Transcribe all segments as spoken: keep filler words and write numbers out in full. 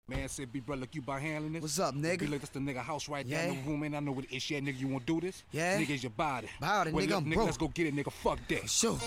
Man said, B brother, look, you by handling this? What's up, nigga? Be like, that's the nigga house right Yeah. down the room, man. I know what it is. Yeah, nigga, you wanna do this? Yeah. Nigga, is your body. Body, well, nigga, look, I'm nigga, broke. let's go get it, nigga. Fuck that. Sure.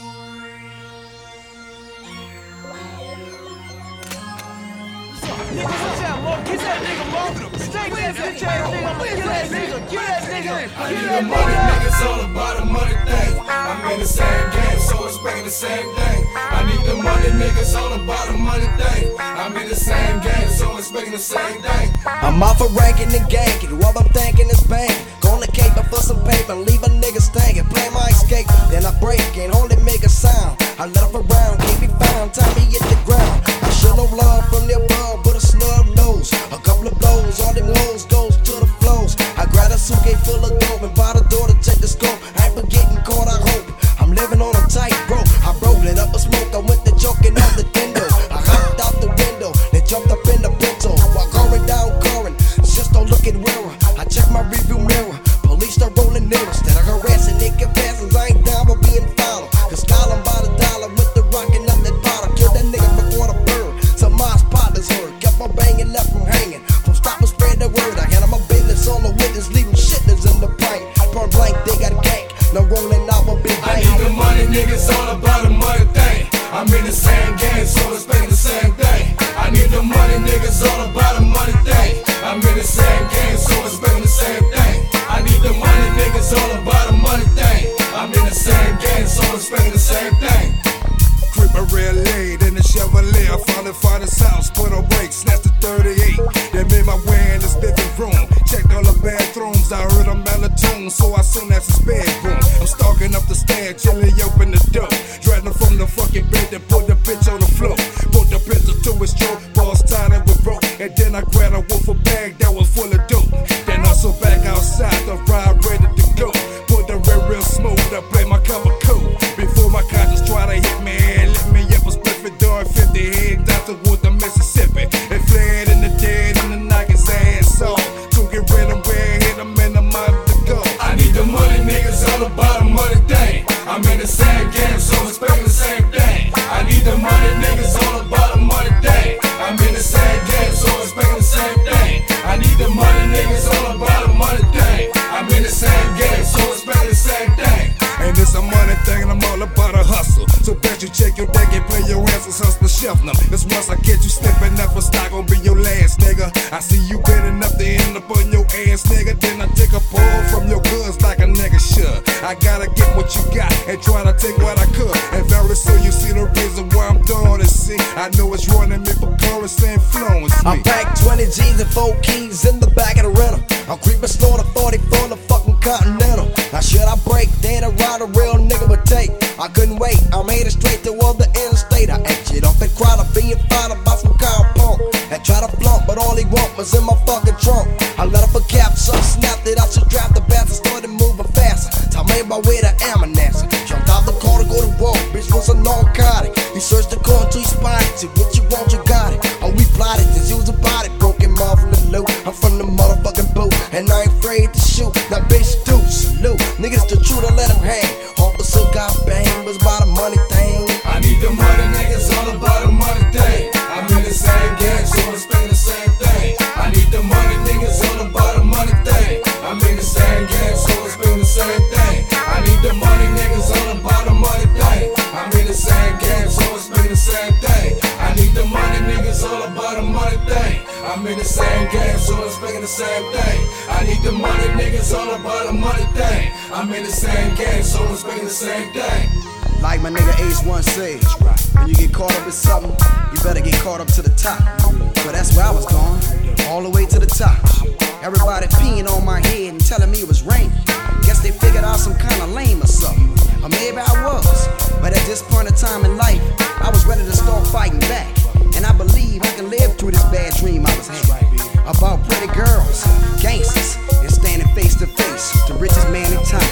Nigga, what's that, Mo? Get that nigga, Mo. Take that bitch ass nigga. Get that nigga. Get that nigga. I need the money, niggas all about the money thing. I'm in the same game, so expecting the same thing. I need the money, niggas all about the money thing. I'm in the same game, so expecting the same thing. I'm off of ranking and ganking, all I'm thinking is bang. Gonna cape for some paper, leave a nigga stankin'. Play my escape, then I break and only make a sound. I let off around, can't be found, time me hit the ground. I show no love from the above, but a snub nose. A couple of blows, all them hoes goes to the flows. I grab a suitcase full of dope and by the door to check the scope. I ain't forgetting caught, I hope. I'm living on a tight rope. I rolled it up a smoke, I went to choking out the window. I hopped out the window, then jumped up in the pinto. While going down, going, just don't look at mirror. I check my review mirror, police start rolling nearer. Instead of harassing nigga passers, I ain't down for being followed. Cause Colin by the dollar with the rockin' up that bottle. Killed that nigga before the bird. Some Moss partners heard, kept on banging, left from hanging. From stop and spread the word, I handle my business on the witness, leaving shitless in the pint. Point blank, they got a gang, no rolling out my big I bang. need the money, niggas all about the money thing. I'm in the same game, so expecting the same thing. I need the money, niggas all about the money thing. I'm in the same game, so expecting the same thing. I need the money, niggas all about the money thing. I'm in the same game, so expecting the same thing. Creeper real late in the Chevrolet. I found the father's house, put on brakes, snatched the thirty-eight. Then made my way in this living room. Checked all the bathrooms, I heard a melatonin, so I soon that's his bedroom. I'm stalking up the stairs, Chili open the door. Dragging from the fucking bed and put the bitch on the floor. Put the pistol to his throat, balls tied and with rope. And then I grabbed a wolf bag that was full of dope. Then hustle back outside, the ride ready to go. Put the rear real smooth, I play my cover cool. Before my conscience try to hit me, let me up a split for doing fifty head down toward the Mississippi. They fled in the dead and the knock his ass off. To get rid of where hit him in the mouth to go. I need the money, niggas all about the money thing. I'm in the same game, so expecting the same thing. I need the money, niggas all about the money thing. I'm in the same game, so expecting the same thing. I need the money, niggas all about the money thing. I'm in the same game, so expecting the same thing. And it's a money thing and I'm all about a hustle. So bet you check your deck and play your answers, hustle shelf now. Cause once I get you slipping up, it's not gonna be your last, nigga. I see you bending up to end up on your ass, nigga. Then I take a pull from your goods like a nigga should. I gotta get what you got and try to take what I could. And very soon you see the reason why I'm doing this. See, I know it's running me for chorus influence me. I pack twenty G's and four keys in the back of the rental. I'm creeping slow to forty-four, the fucking Continental. Now should I break, then I ride a real nigga would take. I couldn't wait, I'm headed straight toward the interstate. I exit off and cried, I'm being fine about some compound. And try to flaunt, but all he want was in my fucking trunk. I let off a cap, so snapped it, I should draft the bath and started moving faster. So I made my way to Ammonassa. Jumped out the car to go to war, bitch was a narcotic. He searched the car until he spotted it. What you want, you got it. Oh, we plotted this, he was about it. Broke him off from the loot, I'm from the motherfucking boot. And I ain't afraid to shoot, now bitch do salute. Niggas the truth, I let him hang. Officer got bang, was about a money thing. I need the money, niggas all about the money thing. I'm in the same game, so expecting the same thing. I need the money, niggas all about the money thing. I'm in the same game, so expecting the same thing. I need the money, niggas all about the money thing. I'm in the same game, so expecting the same thing. I need the money, niggas all about the money thing. I'm in the same game, so expecting the same thing. I need the money, niggas all about the money thing. I'm in the same game, so expecting the same thing. Like my nigga Ace One says, when you get caught up in something, you better get caught up to the top. So that's where I was going, all the way to the top. Everybody peeing on my head and telling me it was raining. Guess they figured I was some kind of lame or something. Or maybe I was. But at this point in time in life, I was ready to start fighting back. And I believe I can live through this bad dream I was having. About pretty girls, gangsters, and standing face to face with the richest man in town.